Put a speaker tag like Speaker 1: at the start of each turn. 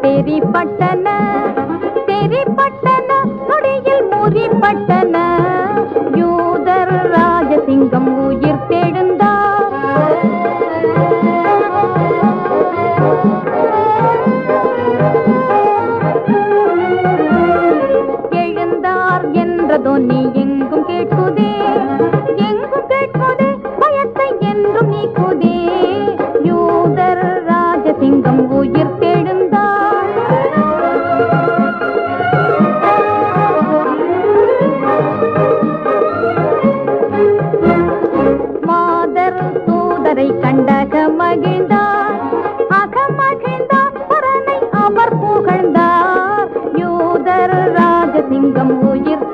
Speaker 1: தெரிப்பட்டன தெரிப்பட்டன நொடியில் முறிப்பட்டன யூதர் ராஜசிங்கம் உயிர் தெழுந்தார் எழுந்தார் என்ற தொனி எங்கும் கேட்குதே எங்கும் கேட்குதே பயத்தை என்றும் நீக்குதே யூதர் ராஜசிங்கம் உயிர் தெழுந்தார் மாதர் தூதரை கண்டக மகிழ்ந்தார் அகமகிழ்ந்தார் பரனை அவர் புகழ்ந்தார் யூதர் ராஜசிங்கம் உயிர்